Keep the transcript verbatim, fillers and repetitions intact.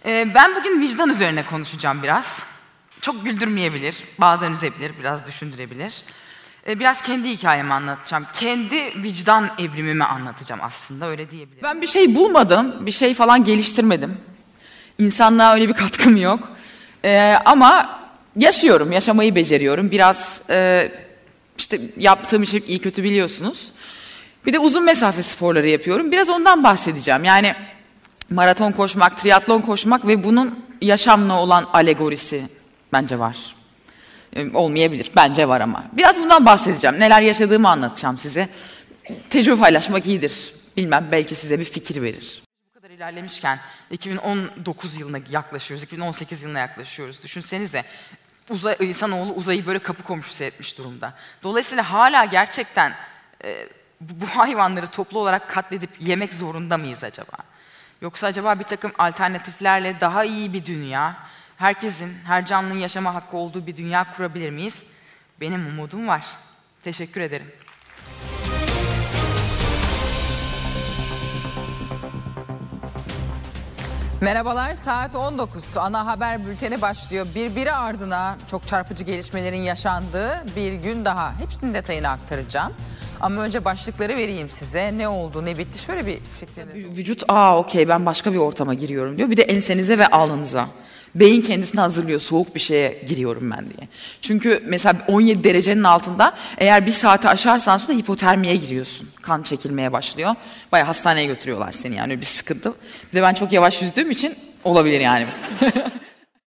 Ee, ben bugün vicdan üzerine konuşacağım biraz. Çok güldürmeyebilir, bazen üzebilir, biraz düşündürebilir. Ee, biraz kendi hikayemi anlatacağım. Kendi vicdan evrimimi anlatacağım aslında, öyle diyebilirim. Ben bir şey bulmadım, bir şey falan geliştirmedim. İnsanlığa öyle bir katkım yok. Ee, ama yaşıyorum, yaşamayı beceriyorum. Biraz e, işte yaptığım işi iyi kötü biliyorsunuz. Bir de uzun mesafe sporları yapıyorum. Biraz ondan bahsedeceğim. Yani maraton koşmak, triatlon koşmak ve bunun yaşamla olan alegorisi bence var. Ee, olmayabilir, bence var ama. Biraz bundan bahsedeceğim. Neler yaşadığımı anlatacağım size. Tecrübe paylaşmak iyidir. Bilmem, belki size bir fikir verir. Bu kadar ilerlemişken iki bin on dokuz yılına yaklaşıyoruz, iki bin on sekiz yılına yaklaşıyoruz. Düşünsenize, uzay, insanoğlu uzayı böyle kapı komşusu etmiş durumda. Dolayısıyla hala gerçekten e, bu hayvanları toplu olarak katledip yemek zorunda mıyız acaba? Yoksa acaba bir takım alternatiflerle daha iyi bir dünya, herkesin, her canlının yaşama hakkı olduğu bir dünya kurabilir miyiz? Benim umudum var. Teşekkür ederim. Merhabalar, saat on dokuz. Ana haber bülteni başlıyor. Birbiri ardına çok çarpıcı gelişmelerin yaşandığı bir gün daha. Hepsinin detayını aktaracağım. Ama önce başlıkları vereyim size. Ne oldu, ne bitti? Şöyle bir fikriniz. Vücut, aa okey ben başka bir ortama giriyorum diyor. Bir de ensenize ve alnınıza. Beyin kendisini hazırlıyor, soğuk bir şeye giriyorum ben diye. Çünkü mesela on yedi derecenin altında eğer bir saati aşarsan sonra hipotermiye giriyorsun. Kan çekilmeye başlıyor. Bayağı hastaneye götürüyorlar seni, yani bir sıkıntı. Bir de ben çok yavaş yüzdüğüm için olabilir yani.